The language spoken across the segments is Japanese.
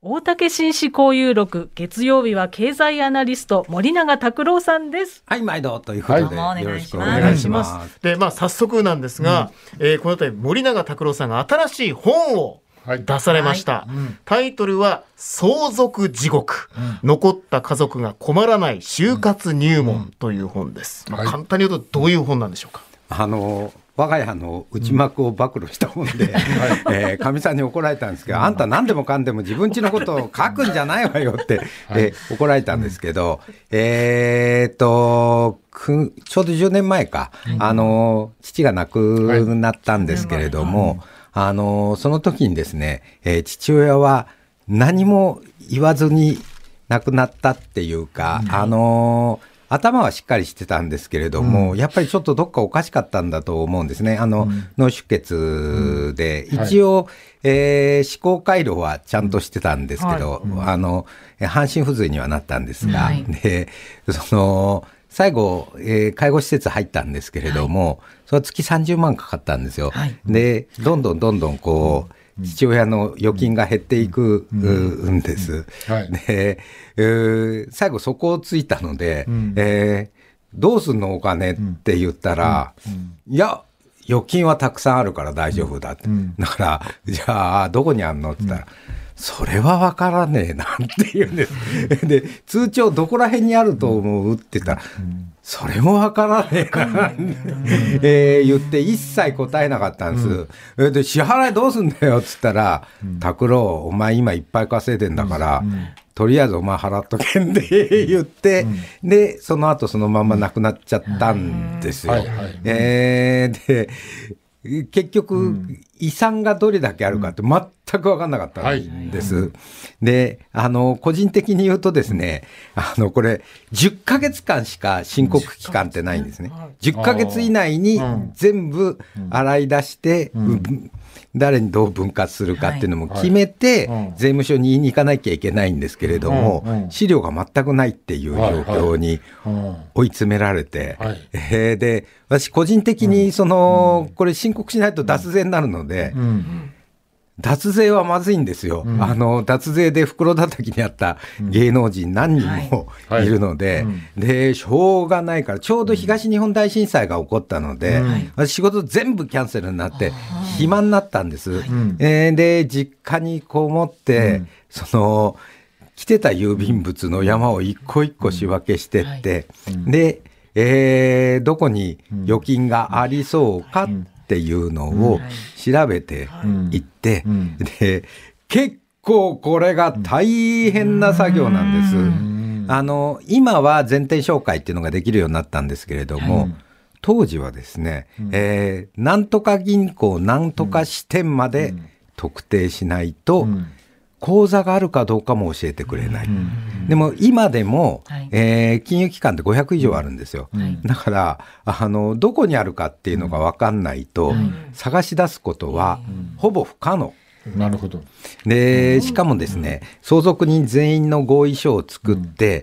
大竹紳士交友録、月曜日は経済アナリスト森永卓郎さんです。 はい、毎度ということで、 はい、 よろしくおお願いし願いしまますす。 で、早速なんですが、この度森永卓郎さんが新しい本を出されました、タイトルは相続地獄、残った家族が困らない就活入門という本です、簡単に言うとどういう本なんでしょうか。 我が家の内幕を暴露した本で、かみさんに怒られたんですけど、あんた何でもかんでも自分家のことを書くんじゃないわよって、怒られたんですけど、ちょうど10年前か、父が亡くなったんですけれども、その時にですね、父親は何も言わずに亡くなったっていうか、頭はしっかりしてたんですけれども、やっぱりちょっとどっかおかしかったんだと思うんですね。脳出血で、一応、思考回路はちゃんとしてたんですけど、半身不随にはなったんですが、で、最後、介護施設入ったんですけれども、それは月30万かかったんですよ。で、どんどんこう、父親の預金が減っていくんです。で、最後そこをついたので、どうすんのお金って言ったら、いや、預金はたくさんあるから大丈夫だって。だから、じゃあ、どこにあんのって言ったら、それは分からねえなって言うんです。で、通帳どこら辺にあると思うって言ったら、それも分からねえなって言って一切答えなかったんです。で、支払いどうすんだよって言ったら、拓郎、お前今いっぱい稼いでんだから、とりあえずお前払っとけんで言って、で、その後そのまま亡くなっちゃったんですよ。で、結局、遺産がどれだけあるかって全く分かんなかったんです。で、個人的に言うとですね、これ、10ヶ月間しか申告期間ってないんですね。10ヶ月以内に全部洗い出して、誰にどう分割するかっていうのも決めて、税務署に言いに行かなきゃいけないんですけれども、資料が全くないっていう状況に追い詰められて、で、私個人的にこれ申告しないと脱税になるので、脱税はまずいんですよ。脱税で袋叩きにあった芸能人何人もいるので、で、しょうがないから、ちょうど東日本大震災が起こったので、私仕事全部キャンセルになって、暇になったんです。で、実家にこもって、来てた郵便物の山を一個一個仕分けしてって、で、どこに預金がありそうかっていうのを調べていって、で、結構これが大変な作業なんです。今は全店紹介っていうのができるようになったんですけれども、当時はですね、なんとか銀行なんとか支店まで特定しないと、口座があるかどうかも教えてくれない。でも今でも、金融機関って500以上あるんですよ。だから、どこにあるかっていうのが分かんないと、探し出すことはほぼ不可能。 なるほど。 で、しかもですね、相続人全員の合意書を作って、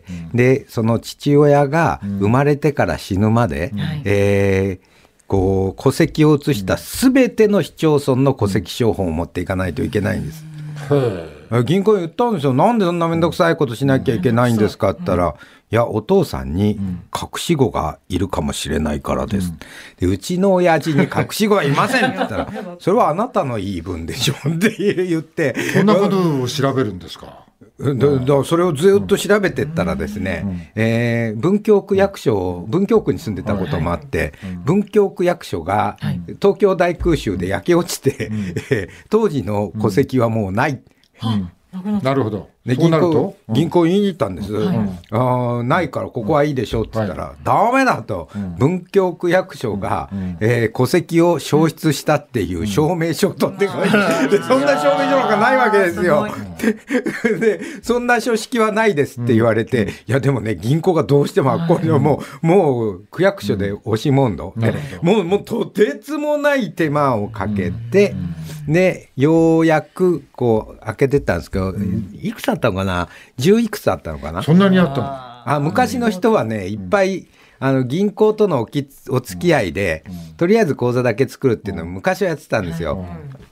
で、その父親が生まれてから死ぬまで、戸籍を移したすべての市町村の戸籍抄本を持っていかないといけないんです。銀行に言ったんですよ。なんでそんなめんどくさいことしなきゃいけないんですかって言ったら、いや、お父さんに隠し子がいるかもしれないからです。で、うちの親父に隠し子はいませんって言ったら、それはあなたの言い分でしょって言って。 そんなことを調べるんですか。 それをずっと調べてったらですね、文京区役所、文京区に住んでたこともあって、文京区役所が東京大空襲で焼け落ちて、当時の戸籍はもうない。 なるほど。 銀行言いに行ったんです。ないからここはいいでしょうって言ったら、ダメだと、文京区役所が戸籍を消失したっていう証明書を取ってこい。そんな証明書なんかないわけですよ。で、そんな書式はないですって言われて、いやでもね、銀行がどうしてももう区役所で押し問答。もうとてつもない手間をかけて、で、ようやくこう開けてったんですけど、いくつあったのかな、10いくつあったのかな。 そんなにあったの。 昔の人はね、いっぱい銀行とのお付き合いで、とりあえず口座だけ作るっていうのを昔はやってたんですよ。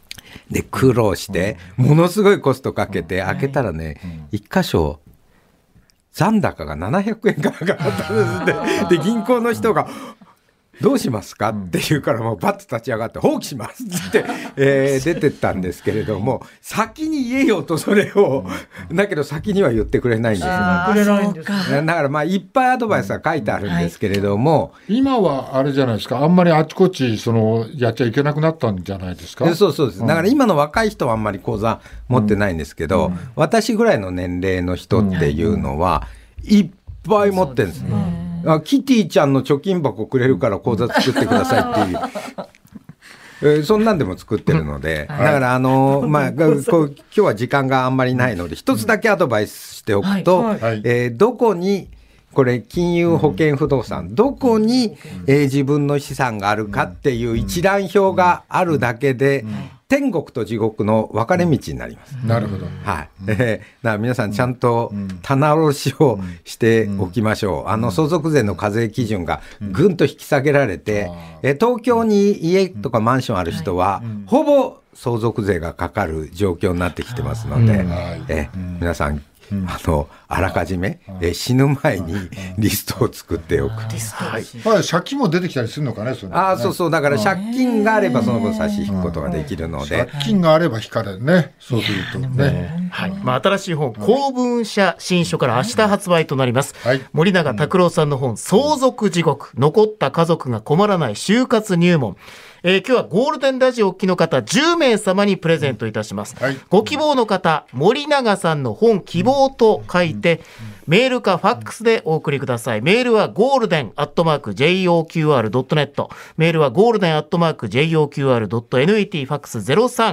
で苦労してものすごいコストかけて開けたらね、一箇所残高が700円からかかったんですで銀行の人がどうしますかって言うから、もうバッと立ち上がって放棄しますって、出てったんですけれども、先に言えよとそれを、だけど先には言ってくれないんですよ。だからまあいっぱいアドバイスが書いてあるんですけれども、 今はあれじゃないですか、あんまりあちこちやっちゃいけなくなったんじゃないですか。 そうです。だから今の若い人はあんまり口座持ってないんですけど、私ぐらいの年齢の人っていうのはいっぱい持ってるんですね。キティちゃんの貯金箱くれるから口座作ってくださいっていう、そんなんでも作ってるので、だから今日は時間があんまりないので一つだけアドバイスしておくと、どこにこれ金融保険不動産、どこに、自分の資産があるかっていう一覧表があるだけで、天国と地獄の分かれ道になります。 なるほど。 はい。だから皆さんちゃんと棚卸しをしておきましょう。相続税の課税基準がぐんと引き下げられて、東京に家とかマンションある人は、ほぼ相続税がかかる状況になってきてますので、皆さんあらかじめ、死ぬ前にリストを作っておく。 借金も出てきたりするのかね。 そうだから借金があればその分差し引くことができるので、 借金があれば引かれるね。そうするとね。 新しい本公文社新書から明日発売となります。森永卓郎さんの本相続地獄、残った家族が困らない就活入門。今日はゴールデンラジオをお聞きの方10名様にプレゼントいたします。ご希望の方、森永さんの本希望と書いて、メールかファックスでお送りください。メールはgolden@joqr.net、メールはgolden@joqr.net、ファックス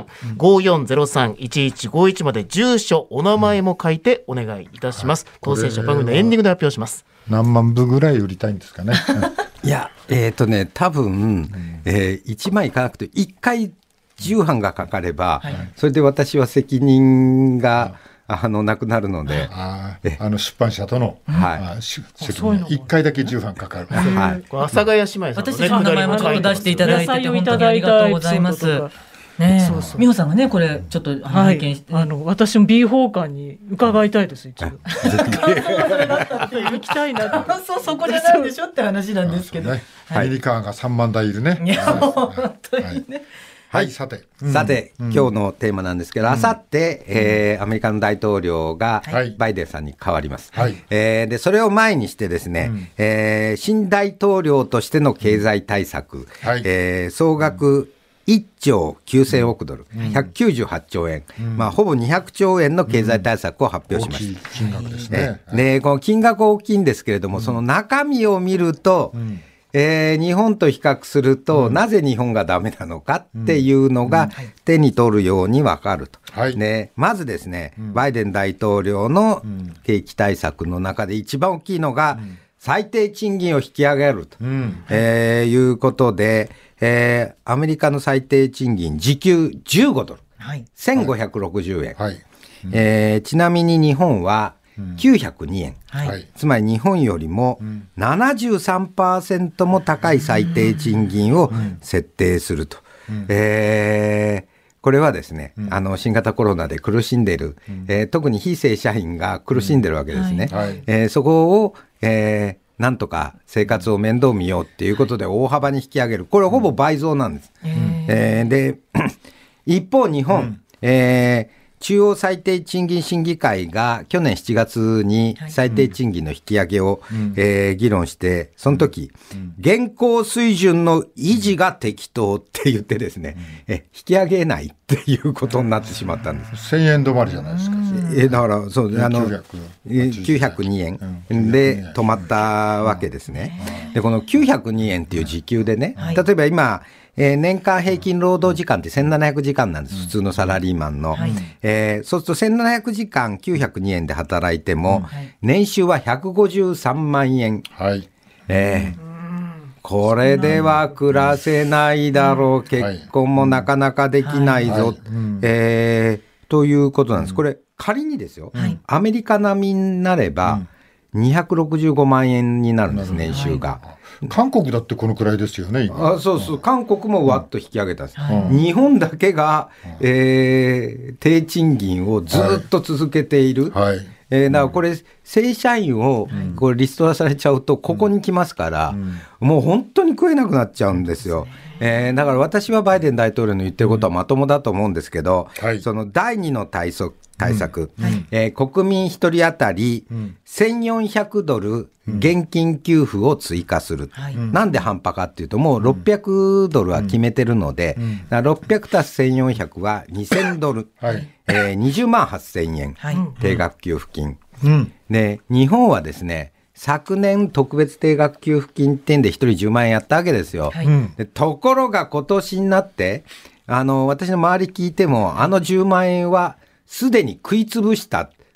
03-5403-1151 まで住所、お名前も書いてお願いいたします。当選者番組のエンディングで発表します。 何万部ぐらい売りたいんですかね。 いや、多分、1枚いかなくて1回重版がかかれば、それで私は責任がなくなるので、 出版社との、責任1回だけ重版かかる。 阿佐ヶ谷姉妹さんの、 私たちの名前もちょっと出していただいてて本当にありがとうございます。美穂さんがねこれちょっと拝見して、 私も B 法館に伺いたいです。一応行きたいな。 そこじゃないでしょって話なんですけど、 ミニカーが3万台いるね。 本当にね。 さて、今日のテーマなんですけど、あさってアメリカの大統領がバイデンさんに変わります。でそれを前にしてですね、新大統領としての経済対策、総額1兆9000億ドル、198兆円、ほぼ200兆円の経済対策を発表しました。 大きい金額ですね。 でこの金額大きいんですけれども、その中身を見ると、日本と比較すると、なぜ日本がダメなのかっていうのが手に取るように分かると。まずですね、バイデン大統領の景気対策の中で一番大きいのが、最低賃金を引き上げると、いうことで、アメリカの最低賃金時給15ドル、1560円、ちなみに日本は902円、つまり日本よりも 73% も高い最低賃金を設定すると、これはですね、新型コロナで苦しんでいる、特に非正社員が苦しんでるわけですね。そこを、なんとか生活を面倒見ようっていうことで大幅に引き上げる。これほぼ倍増なんです。で一方日本、中央最低賃金審議会が去年7月に最低賃金の引き上げを、議論して、その時、現行水準の維持が適当って言ってですね、引き上げないっていうことになってしまったんです。 1000円止まりじゃないですか。 だからそう902円で止まったわけですね。でこの902円っていう時給でね、例えば今年間平均労働時間って1700時間なんです、普通のサラリーマンの。そうすると1700時間902円で働いても、年収は153万円。これでは暮らせないだろう、結婚もなかなかできないぞ、ということなんです。これ仮にですよ、アメリカ並みになれば、 265万円になるんです、年収が。 韓国だってこのくらいですよね、今。 そうそう、韓国もわっと引き上げたんです。日本だけが、低賃金をずっと続けている。だからこれ、正社員をこれリストラされちゃうと、ここに来ますから、もう本当に食えなくなっちゃうんですよ。だから私はバイデン大統領の言ってることはまともだと思うんですけど、その第2の対策、国民1人当たり$1,400現金給付を追加する。なんで半端かっていうと、もう$600は決めてるので、600足す$1,400は$2,000、20万8,000円、定額給付金。で、日本はですね、昨年特別定額給付金ってんで1人10万円やったわけですよ。でところが今年になって、私の周り聞いても、10万円はすでに食いつぶした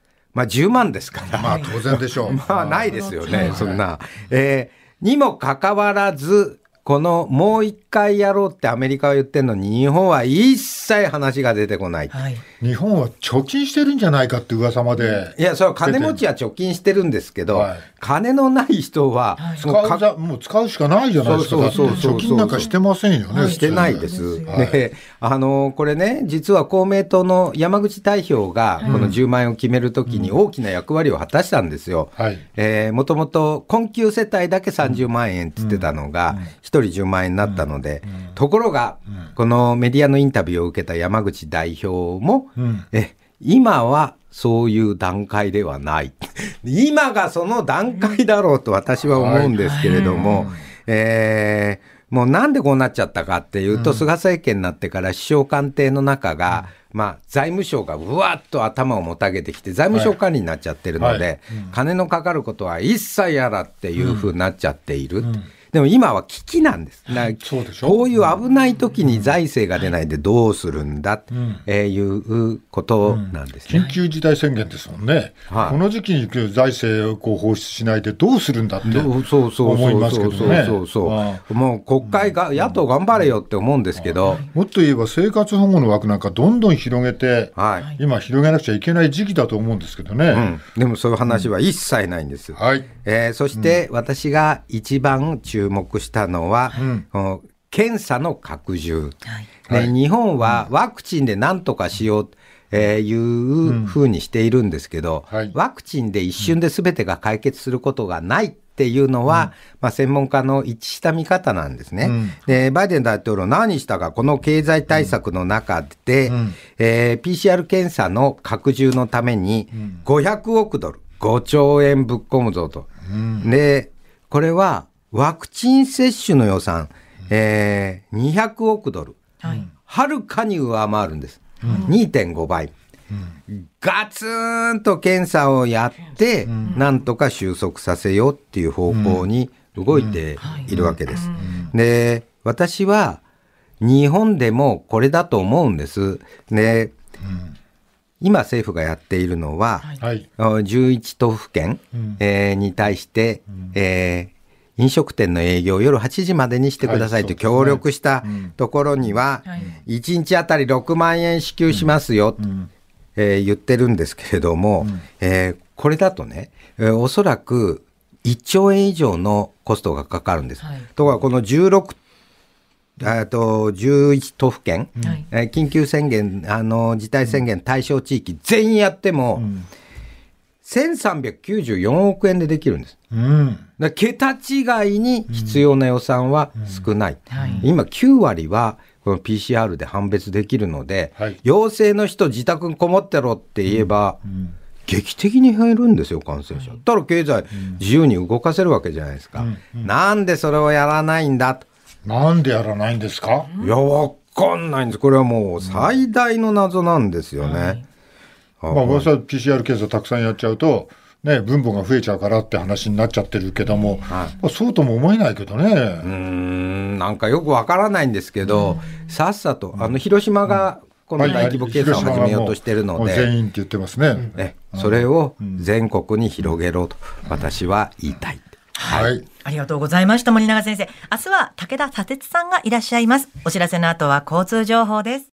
。10万ですから。 当然でしょう。 ないですよね、そんな。にもかかわらず、このもう一回やろうってアメリカは言ってるのに、日本は一切話が出てこない。 日本は貯金してるんじゃないかって噂まで。 いや、それは金持ちは貯金してるんですけど、金のない人は、 もう使うしかないじゃないですか。貯金なんかしてませんよね。 してないです。で、これね、実は公明党の山口代表が、この10万円を決めるときに大きな役割を果たしたんですよ。もともと困窮世帯だけ30万円って言ってたのが、1人10万円になったので、ところが、このメディアのインタビューを受けた山口代表も、今はそういう段階ではない。今がその段階だろうと私は思うんですけれども、もうなんでこうなっちゃったかっていうと、菅政権になってから首相官邸の中が、財務省がうわっと頭をもたげてきて、財務省管理になっちゃってるので、金のかかることは一切やらっていうふうになっちゃっている。でも今は危機なんです。こういう危ない時に財政が出ないでどうするんだっていうことなんですね。 緊急事態宣言ですもんね。この時期に財政を放出しないでどうするんだって思いますけどね。 もう国会が野党頑張れよって思うんですけど、 もっと言えば生活保護の枠なんかどんどん広げて、今広げなくちゃいけない時期だと思うんですけどね。 でもそういう話は一切ないんです。そして私が一番注目したのは、検査の拡充、日本はワクチンで何とかしようというふうにしているんですけど、ワクチンで一瞬で全てが解決することがないっていうのは、専門家の一致した見方なんですね。でバイデン大統領何したか、この経済対策の中で、PCR 検査の拡充のために500億ドル5兆円ぶっ込むぞと。でこれはワクチン接種の予算、200億ドル、はるかに上回るんです。2.5 倍。ガツンと検査をやって、なんとか収束させようっていう方向に動いているわけです。で、私は日本でもこれだと思うんです。で、今政府がやっているのは、11都府県、に対して、飲食店の営業を夜8時までにしてくださいと協力したところには、1日あたり6万円支給しますよ、言ってるんですけれども、これだとね、おそらく1兆円以上のコストがかかるんです。ところがこの11都府県、緊急宣言、事態宣言対象地域全員やっても、1394億円でできるんです。だ桁違いに必要な予算は少ない。今9割はこの PCR で判別できるので、陽性の人自宅にこもってろって言えば、劇的に減るんですよ、感染者。だから経済自由に動かせるわけじゃないですか。なんでそれをやらないんだと。 なんでやらないんですか？ いや、わかんないんです。これはもう最大の謎なんですよね。 私は PCR 検査たくさんやっちゃうと、分母が増えちゃうからって話になっちゃってるけども、そうとも思えないけどね。 なんかよくわからないんですけど、さっさと広島がこの大規模検査を始めようとしてるので、 全員って言ってますね。 それを全国に広げろと私は言いたい。 ありがとうございました。森永先生、明日は武田砂鉄さんがいらっしゃいます。お知らせの後は交通情報です。